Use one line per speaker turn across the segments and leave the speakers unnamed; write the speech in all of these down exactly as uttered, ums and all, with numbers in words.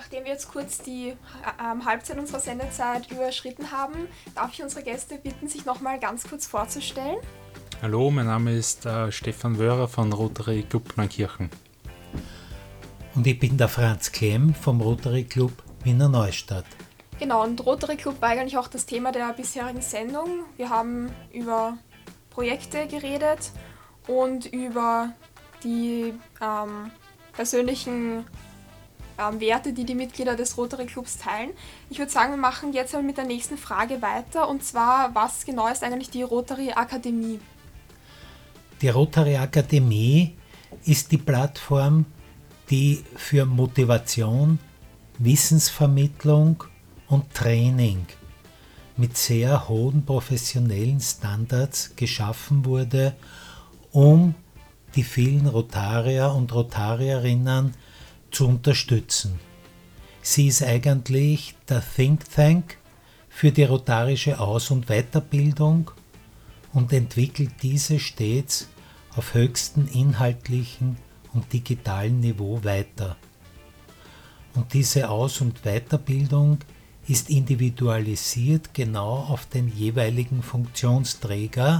Nachdem wir jetzt kurz die ähm, Halbzeit unserer Sendezeit überschritten haben, darf ich unsere Gäste bitten, sich nochmal ganz kurz vorzustellen.
Hallo, mein Name ist äh, Stefan Wörer von Rotary Club Neunkirchen.
Und ich bin der Franz Klemm vom Rotary Club Wiener Neustadt.
Genau, und Rotary Club war eigentlich auch das Thema der bisherigen Sendung. Wir haben über Projekte geredet und über die ähm, persönlichen ähm, Werte, die die Mitglieder des Rotary Clubs teilen. Ich würde sagen, wir machen jetzt mal mit der nächsten Frage weiter, und zwar, was genau ist eigentlich die Rotary Akademie?
Die Rotary Akademie ist die Plattform, die für Motivation, Wissensvermittlung und Training mit sehr hohen professionellen Standards geschaffen wurde, um die vielen Rotarier und Rotarierinnen zu unterstützen. Sie ist eigentlich der Think Tank für die rotarische Aus- und Weiterbildung und entwickelt diese stets auf höchstem inhaltlichen und digitalen Niveau weiter. Und diese Aus- und Weiterbildung ist individualisiert genau auf den jeweiligen Funktionsträger,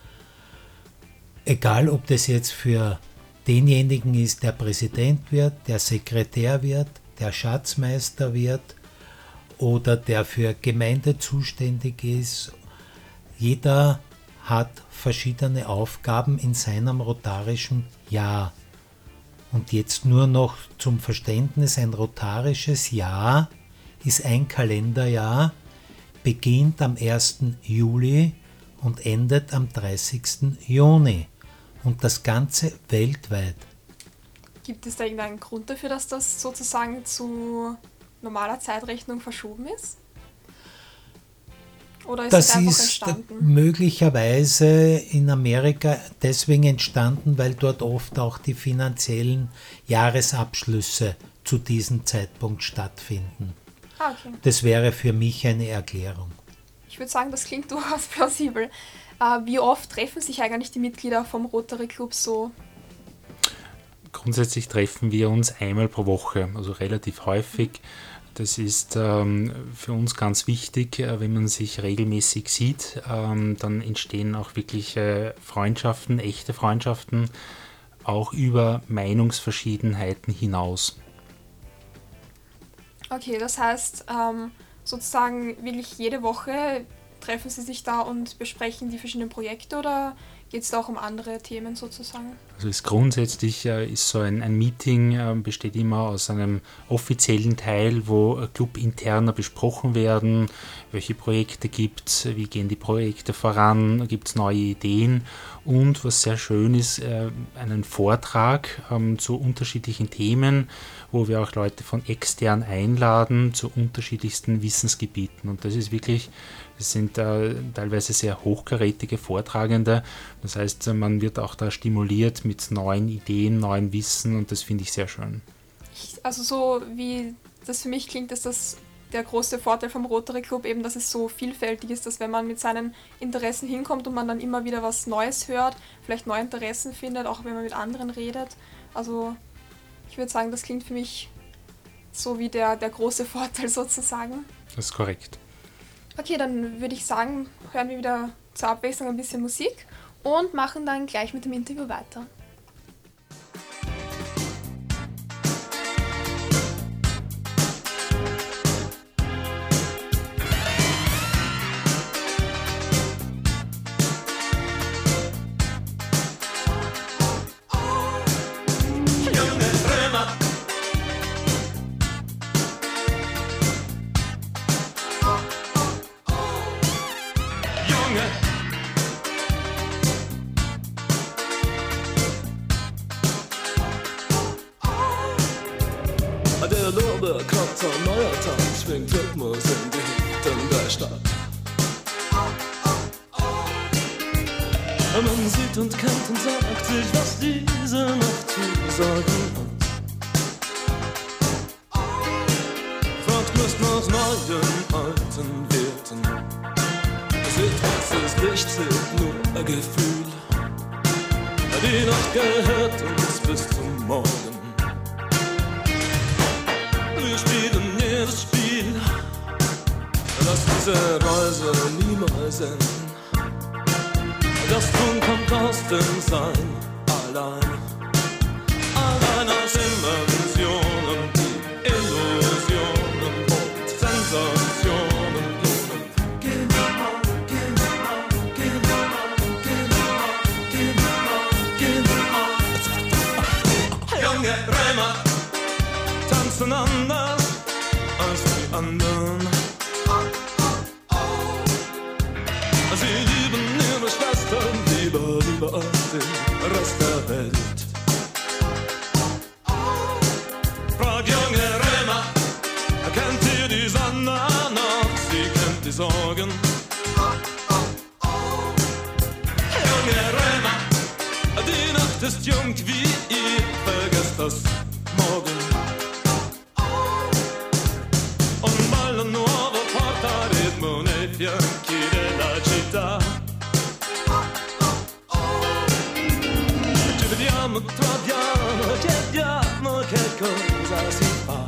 egal ob das jetzt für denjenigen ist, der Präsident wird, der Sekretär wird, der Schatzmeister wird oder der für Gemeinde zuständig ist. Jeder hat verschiedene Aufgaben in seinem rotarischen Jahr. Und jetzt nur noch zum Verständnis, ein rotarisches Jahr ist ein Kalenderjahr, beginnt am ersten Juli und endet am dreißigsten Juni. Und das Ganze weltweit.
Gibt es da irgendeinen Grund dafür, dass das sozusagen zu normaler Zeitrechnung verschoben ist? Oder ist
das
es einfach
ist
entstanden?
Möglicherweise in Amerika deswegen entstanden, weil dort oft auch die finanziellen Jahresabschlüsse zu diesem Zeitpunkt stattfinden.
Ah, okay.
Das wäre für mich eine Erklärung.
Ich würde sagen, das klingt durchaus plausibel. Äh, wie oft treffen sich eigentlich die Mitglieder vom Rotary Club so?
Grundsätzlich treffen wir uns einmal pro Woche, also relativ häufig. Das ist ähm, für uns ganz wichtig, äh, wenn man sich regelmäßig sieht, ähm, dann entstehen auch wirklich äh, Freundschaften, echte Freundschaften, auch über Meinungsverschiedenheiten hinaus.
Okay, das heißt, ähm, sozusagen wirklich jede Woche treffen Sie sich da und besprechen die verschiedenen Projekte, oder geht es da auch um andere Themen sozusagen?
Also ist grundsätzlich äh, ist so ein, ein Meeting äh, besteht immer aus einem offiziellen Teil, wo äh, clubinterner besprochen werden, welche Projekte gibt es, wie gehen die Projekte voran, gibt es neue Ideen, und was sehr schön ist, äh, einen Vortrag ähm, zu unterschiedlichen Themen, wo wir auch Leute von extern einladen zu unterschiedlichsten Wissensgebieten, und das ist wirklich, das sind äh, teilweise sehr hochkarätige Vortragende, das heißt, man wird auch da stimuliert mit neuen Ideen, neuem Wissen, und das finde ich sehr schön.
Ich, also so wie das für mich klingt, ist das der große Vorteil vom Rotary Club eben, dass es so vielfältig ist, dass wenn man mit seinen Interessen hinkommt und man dann immer wieder was Neues hört, vielleicht neue Interessen findet, auch wenn man mit anderen redet. Also ich würde sagen, das klingt für mich so wie der, der große Vorteil sozusagen.
Das ist korrekt.
Okay, dann würde ich sagen, hören wir wieder zur Abwechslung ein bisschen Musik und machen dann gleich mit dem Interview weiter.
Der Lurbe kommt ein neuer Tag, schwingt Rhythmus in die Hüften der Stadt. Man sieht und kennt und sagt sich, was diese Nacht zu sagen hat. Fragt Lust nach neuen, alten Werten. Seht, was ist nicht, zählt nur ein Gefühl. Die Nacht gehört uns bis zum Morgen. spielen jedes Spiel, das diese Reise niemals enden. Das Tun kommt aus dem Sein, allein, allein aus Dimensionen, die Illusionen und Sensationen lohnen. Genau, genau, genau, genau, genau. Junge Römer tanzen anders als die anderen. Sie lieben ihre Schwestern lieber, lieber als den Rest der Welt. Frag junge Römer, kennt ihr die Sonne noch? Sie kennt die Sorgen. Junge Römer, die Nacht ist jung wie ihr, vergesst das morgen. Un ballo nuovo porta ritmo nei fianchi della città. Ci vediamo, troviamo, chiediamo che cosa si fa.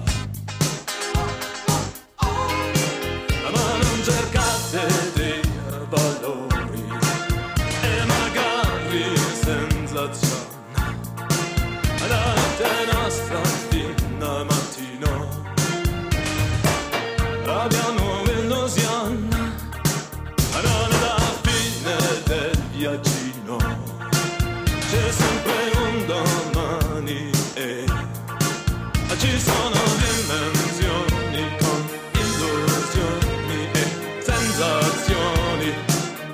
Ma non cercate dei valori e magari sensazioni. La notte è nostra fino al mattino. Abbiamo un'illusione, ma non è la fine del viaggino. C'è sempre un domani e ci sono dimensioni con illusioni e sensazioni.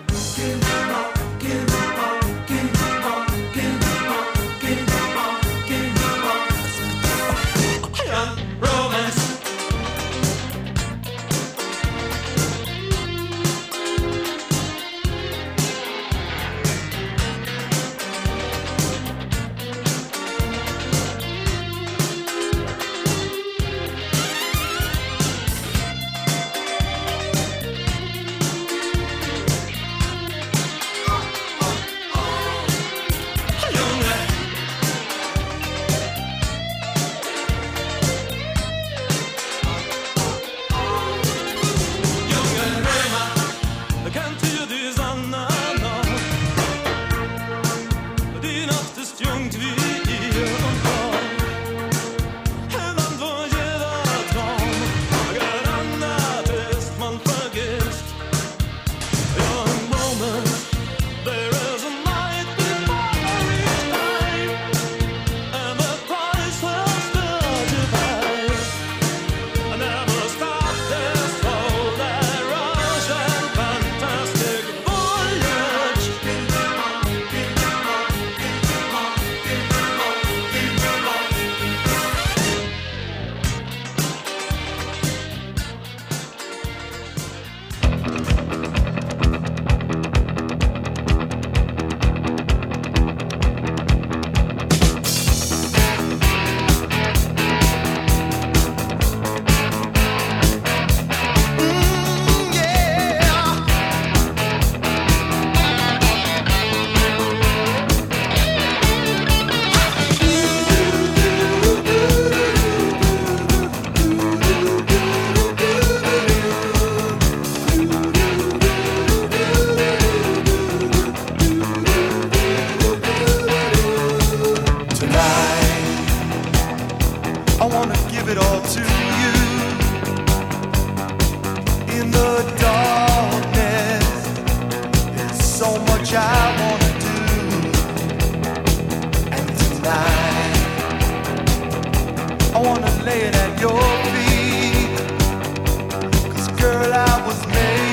I wanna lay it at your feet, 'cause girl, I was made